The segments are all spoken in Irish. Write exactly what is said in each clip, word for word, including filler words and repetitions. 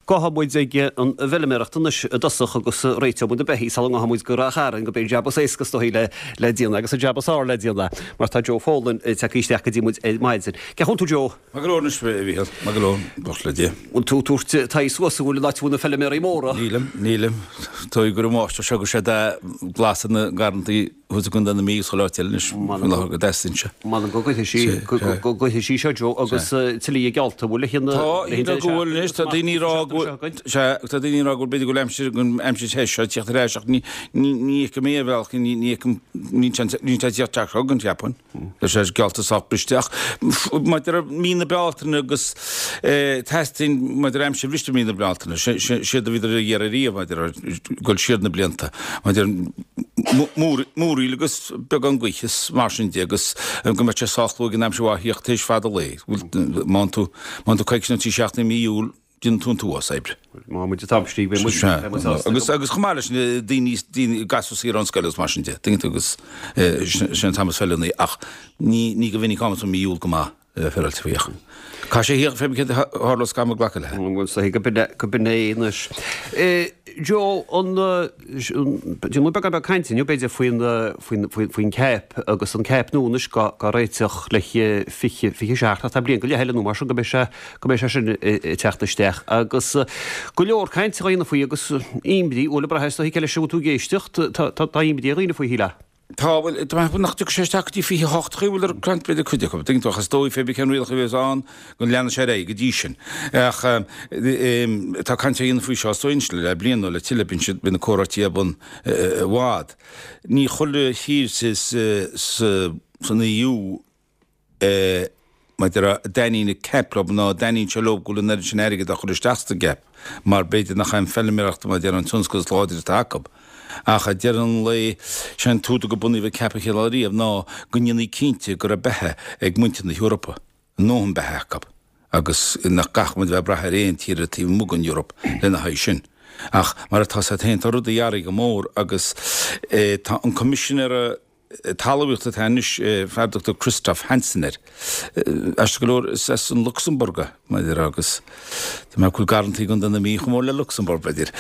Gohamúid ige an bheileméireachtanas dosach agus réite mu de behí sal hamuid go rachar an go bé jabas écas do le le díana agus a jabas á le díana mar tá Jo Fólan teíisteach go dtímuid maidsin. Ce chun tú Jo? Maglóna bhí maglón bos le dé. Un tú túirt tá suasa bhfuil láitúna feileméirí móra. Nílam, nílam, tá gur máiste se go sé glasan na garantaí gon na mí cholátelis go desinse. Man go go sí go sí se Jo agus tilí gealta bhfuil hinna gohfuil is tá daoine Tá daoine rá go beidir go lemsir gon amsi heise tíocht réiseach ní ní go mé bhil ní ní teach gan Japan leis sé gealta sach bristeach. Mai mína bealtainna agus testin mai amsi bhriste mína bealtainna siad a viidir dhéirí maidir goil siad na blianta maidir múrí agus be an gcuichas mar sin agus go me sáú gin am se bhíocht tééis fad a lé man tú caiicna tí seachna míúil din tún tú a seibre. Má mu tamstí agus agus chomáile daoine gasú sí an scoiles mar sin de. Dinge agus sin tam fellnaí ach ní ní go bhínig kam míúil go má feralt féchan. Cá sé hir fé hálas kam glacha le. go binnéis. Jo an mu be be caiintin, beidir faoin céip agus an céip núnas go réiteach le fiche seach tá blion go le heile mar go go sé sin teachtasteach agus go leor caiint réna faoi agus imbdí óla breheist hí ceile siú tú géistecht tá imbdí réna faoi híile. Tá nach séteachtaí fi hochttriúil ar grant beidir chuide go ding chas dói fé cen rialcha bhés an gon leanana sé ré go dí sin. Ach tá cante on faoi seo stoinsle le blian le tilebin si bina choirtí bun bhád. Ní cholle hir san íú maidir daína ceplab ná daín se lob gola na sin aige a chuir steachsta gap, mar beidir nach chaim fellimeachta mai ar an tunscos láidir takeab. Ach a dearan le sean túta go bunaí bh capachéiríomh ná gonneannaí cínte gur a bethe ag muinte na Europa, nó an bethecab, agus nach gachmuid bheith brethe réon tíre tí mug an Europa lena haid sin. Ach mar atá sa tain tá rud a dhearraigh go mór agus tá an commissioner talhaíocht a tenis feardochttar Christoph Hansener. Eiste go leor is an Luxemburga maidir agus. Tá me chuil garantaí gon na mí go mór le Luxemburg beidir.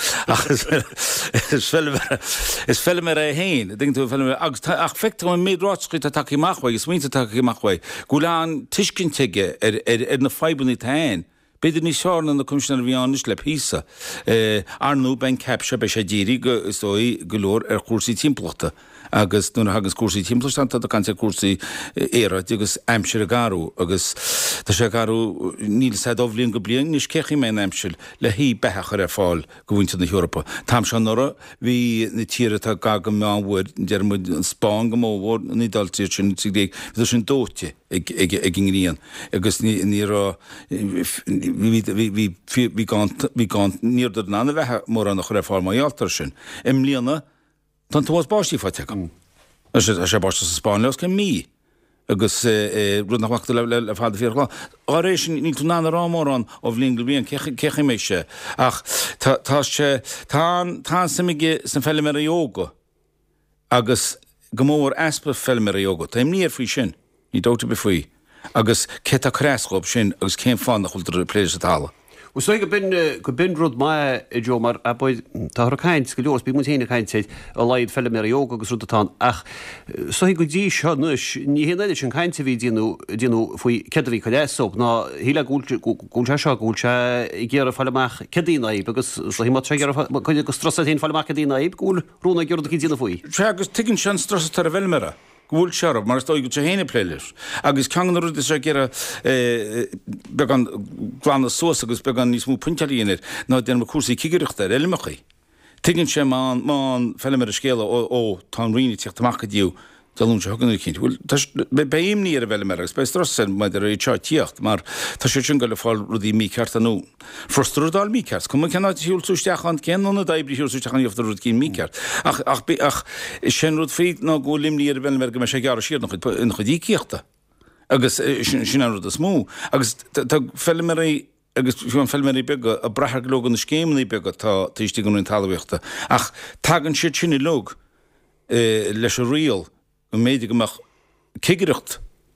Is fellime mar a héin, ding tú fellime agus ach feict an méadráitschuit a takeí machhaid, is muinte takeí machhaid. Go lean tuiscin teige ar na feibannaí tain. Beidir ní seán na commissioner bhíánis le písa. Arnú ben cap se be sé ddíri go istóí golóir ar cuasaí timplachta. Agus nuair hagus cuasaí timplachta a can sé cuasaí éire agus aimsir a garú agus tá sé garú níl sé dómhlíonn go blion níos cechi mé aimsil le hí bethechar ar fáil go bhainte na Europa. Tám se nora hí na tíre tá gaga meánhfuir dearmid an Spáin go móhór ní daltíir sin sigdéag bhí sin dóte ag gingríon agus ní rá hí gán níirdar nána bheitthe mór an nach chuir fáil maialtar sin. Im líana Tá tú báistí fáte go. sé báiste sa Spáin leos cin mí agus rud nachhaachta le fáda fíorlá. Á rééis sin ní tú nána rámórán ó bhlíon go bíon cecha mééis se. Ach tá sé tá samige san fellimar a jóga agus go mór aspa fellimar a jóga. Tá im níor faoi sin, ní dóta be faoi. Agus ce a créscóp sin agus céim fáin nach chuiltar pléir sa tála. Us go bin go bin rud mai Jo mar a boid tá caiint go leos bí mu héna caiint a leid fellimar a jóga agus rudatá ach so go dí seo nus ní héna sin caiinte bhí díú díú faoi cedahí choléop ná híle gúil se gúil se i ggéar a fallach cedínaí agus hí mat chuine go strosa hén fallach cedínaí gúil rúna ggéir í dína faoi. Se agus tuiginn sean strosa tar a bhilmara. Gúil searab, mar stoi go sé héna pléiles. Agus ceangan rud is sé gera began glána sós agus began níos mú punteíonir ná déanam cuasaí cigeireachta eilimechaí. Tuiginn sé má fellimar a scéala ó tá rií teachtamach díú dalún se thuganú cinint. Bhfuil béim ní ar a bheilimar agus be strasan maidir é teíocht, mar tá sé sin go le fáil rudí mí ceart anú. Frostúdáil mí ceart, cum ceanna hiúil súisteachchan ceanna daibrí hiúil súisteachchan íomhtar rud cín mí ceart. Ach ach ach sin rud fríd ná go limní ar a bheilimar go me sé gear siad nach chudí cíochta. Agus sin an rud a smú. Agus tá fellimar agus fiú an fellimarí bega a brethar logan na scéimnaí bega tá tíistí gon in talhaíochta. Ach tagann siad sin i log leis a rial go méidir goach cigeireacht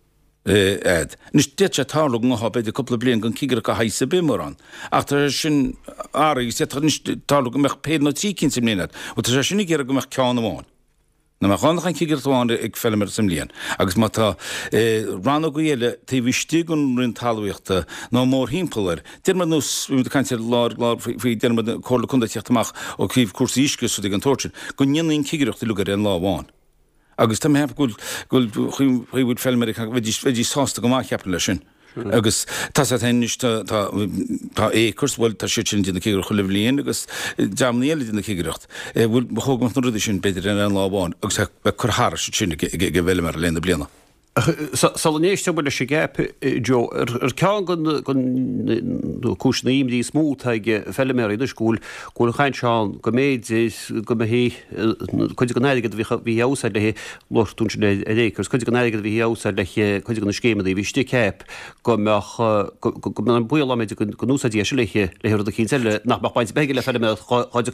Ed. Nis dit sé tála go ha beidir coppla blian gon kigur go haise bimar an. Ach tá sin ára sé tála go meach pe nó trí cin sem léad, og tá sé sinnig gur go meach ceán amháin. Na mar gan gaan kiger toan ik filmer sem lien. Agus ma ta ran go hele te vi stigun rin talwichte no mor himpeler. Der man nos we kan se lar lar fi der man korle kun dat mach og kiv kurs iske so de gan torchen. Gun yin kiger de lugar en la wan. Agus tam heb gul gul ri wit filmer ik vi vi sost go mach hapn lechen. Agus tas het hen nicht ta ta e kurs wol ta shitchen in de kiger khulevlien agus jamniel in de kigerucht e wol hog noch nur de shin beter en laban agus be kurhar shitchen gevelmer lende bliana Salnéiste bud sé gap Jo er cean gon kusnaim dí smóthaige fellmer idir skúl go chaint seán go méid go hé chu go neigad hí ása le loún ékers chu go neigad hí ása le chu gon scéime hí sti cap go an buil méid go núsa dí se leiche le a cín selle nach baint beige le fellmer chuide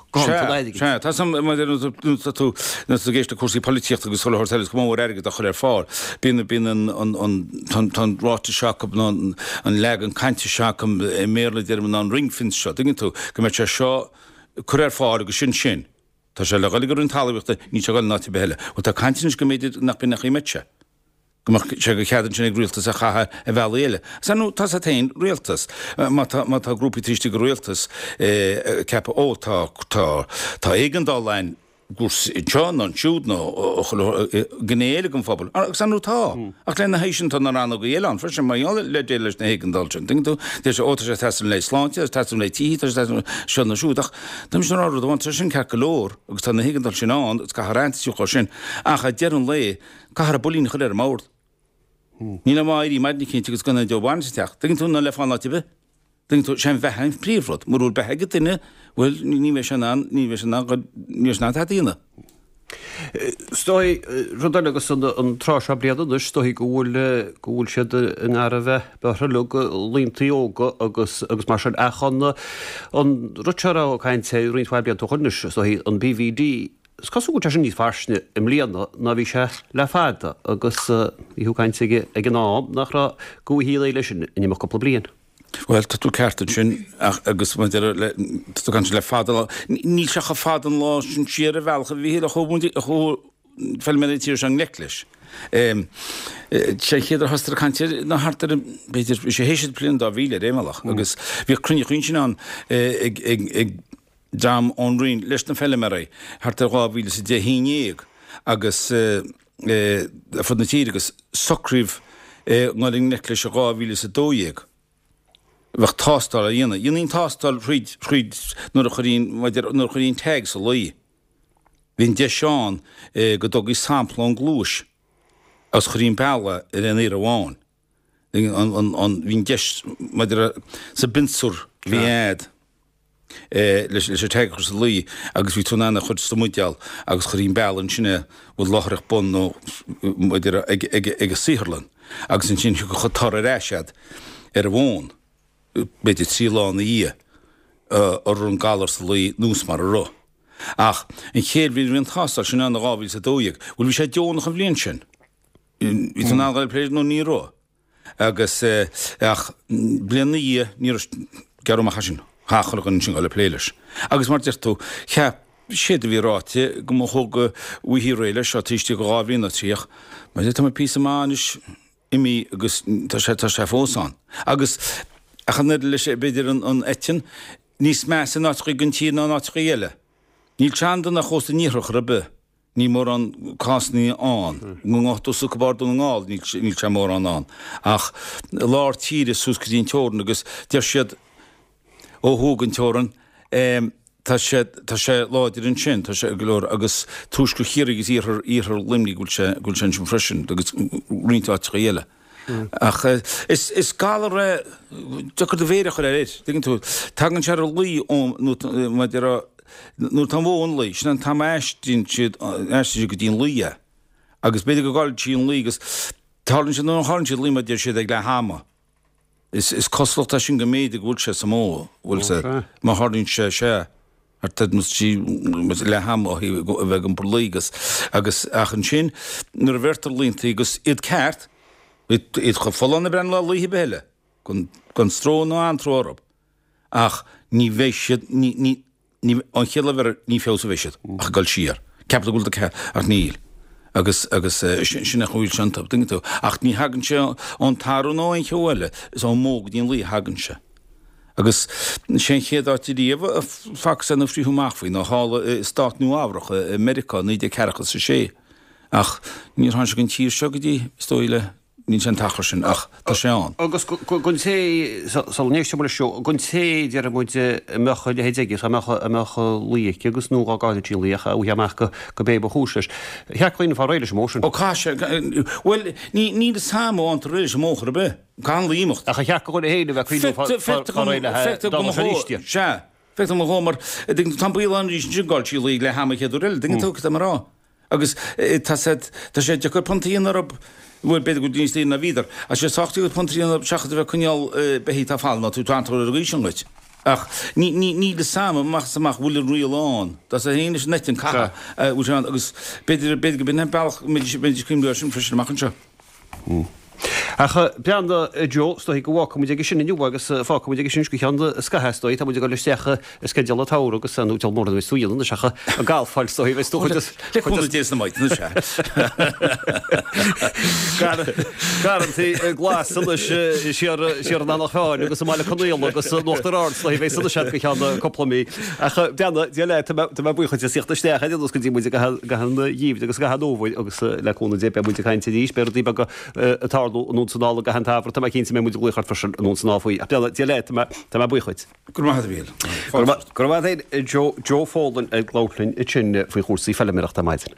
tú géiste cuasí políocht agus soll hos go mór aige a chuir fá. Bin bin an an an tan ráte seach an an le an kainte seach am méle der man an ringfins se dingen tú go me se seo chuir fá agus sin sin Tá se le gagur an talhta ní se gal náti behelle og tá kaintins go méidir nach bin nach imetse Gomach se go cheadan sin rialtas a chatha a bheile. San nó tá a tain rialtas má tá grúpi tríiste go rialtas cepa ó tá tá éigendálein gús John an siúd nó gnéile an fphobal. San nó tá. Ach lena héisisin tá an go éán fre sem mai le déiles na éigendalsin. Ding tú dé sé óta sé testan lei sláinte, testan lei tí, se na siúdach. Tá mis an áú bhain sin ce golóir agus tá na éigendal sin an, go reintíú sin ach a dean lei cahar a bolín chuir ar mát. Ní na mairí maidní cinnte agus gona deobhainteach. Ding tú na le fáin láti be? Ding tú sem bheithain príomhrod, marúil betheige duine bhfuil ní bheith sin an ní bheith sin níos ná taína. Stoi rudal agus an trá bliadadus stoi gohfuil gohfuil siad an ar a bheith bethrú líntaí óga agus agus mar sin echanna an ruteara ó caiint sé rionhhail blian tuchunnis stoi an B V D. Cosú go sin níos farsne im líana na bhí se le fada agus íú caiint ag an ám nach ra go híí lei sin inimach coppla blian. Well, tá tú ceartan sin agus tú gan le fada ní se a fadan lá sin siar a bhealcha bhí a chobúndí a cho fellmeditíir an neclis. sé chéidir hastar cantir na hartar beidir sé héisiid blian dá bhíle réimeach agus bhí crunne chuin sin an ag dam ón rion leis na fellimeí hartar gáhíle sa de híéag agus fud na tíir agus socríomh gáing neclis a gáhíle sa dóéag. Bheith tástal a dhéana. Dhéanaín tástal chríd chríd nuair a choín nuair choín teag sa luí. Bhín de seán go dogí sampla an glúis as choín beala ar an éar amháin. Bhín de sa binsúr bhíad leis leis teag sa luí agus bhí túna chud stamuideal agus choín bealan sinne bhfuil láthreach bon nó ag a síharlan agus an sin go chutar a réisiad ar a bhin. Beidir trí lána í ar an galar sa luí nús mar a ro. Ach, in chéad bhí bhíon thástal sin an gábhíil sa dóigh, bhfuil bhí sé deonach an bhlion sin. Bhí an ágáil pléir nó ní ro. Agus ach blianna í ní gearmach sin, háchalach an sin gáil pléiles. Agus mar deir tú, cheap séad a bhí ráte, go mo thug uí réile seo tíiste go gábhíon na tríoch, mar dé tá pí amáis imi agus tá sé fósán. Agus achan le sé beidir an etin, níos me san nátrií gon tí ná nátrií eile. Níl teandan nach chósta níroch rabbe, ní mór an cásnaí an, ngátú sucabardú an gáil níl te mór an an. Ach lár tíre sús go dín teoran agus deir siad ó thugan teoran, tá sé láidir an sin, tá sé glór agus tús go chéir agus íthar íthar limní gúil sin sin freisin agus riontátrií eile. Ach, is is galar tugur de bhéire chuir éis. Dingin tú, tagan se a lí óm nó tá bhin lí, sin an tam eistín siad eistí go dtíon lí. Agus beidir go gáil tíon lí, agus tálann sin nó hálann siad líma dtíir siad ag le háma. Is is coslachta sin go méid bhúil sé sa mó, bhfuil sé má hálann sé sé. Ar tad mus tí le háma bheith an por lígus. Agus achan sin, nuair a bhirtar líntaí agus iad ceart, Iad chu fallánna brenn le luhí beile gon stró nó an trórab ach ní bhéisiad an chéile bhar ní fésa bhéisiad ach gáil siar. Ceapla gúil ach níl. agus agus sinna chuúil seantab dingetú ach ní hagann se an tarú nó an cheile is an móg dín lí hagann se. Agus sé chéad átííomh fa san na fríúachfaí ná hála státnú ábhracha Amerika ní de ceachcha sa sé ach ní han se gon tíir se go dtí stoile ní an tachar sin ach tá sé an. Agus gon sé néiste mar seo gon sé dear muide mecha le héidegus a mecha líici agus nó á gáide tí líocha u heach go go bé húsis. Heachchéoine fá réidir mósin. Ó caiise well ní de sam an réidir móchar be gan límocht. A cheach go héine bheith chuoine se. Fe am hómar tampíil an gáil tí lí le haimechéadú riil, ding tucht am rá. Agus tá sé de chu pontíon arab bhfuil beidir go dtíon tíí na víidir. A sé sochttaí go pontíon seachcha bheith chuneal behí tá fáil ná tú tantar a ríisian leit. Ach ní de sama mach samach bhfuil riáán, Tá a héine net an cha agus beidir beidir go bin bailach méidir cíimú sin frisin machchan seo. Acha beanda Jo sto go bhá mu sin inniu agus fá mu sin go cheanna scahestoid a mu go leistecha scedeal tá agus san úteal mór bh súíanna secha a gáilfáil stoí bheith sto dé na maid se. Garantí glas siar an nach fáin agus máile chuíal agus nachtarrá í bhéh sanna se go cheanna copplamí. Acha deanna le bucha sichtta stecha agus go dtí mu gahanna díomh agus gahanóhid agus leúna dé mu caiinte díos, be dí go atá nónsanála go an táhar tá cinn mé mu gluchart far nónsaná faoí. A le tá buchuid. Gur maithe bhíal. Gur bhd é Jo Fálan ag glálinn i tsinne faoi chósaí fellimeachta maidin.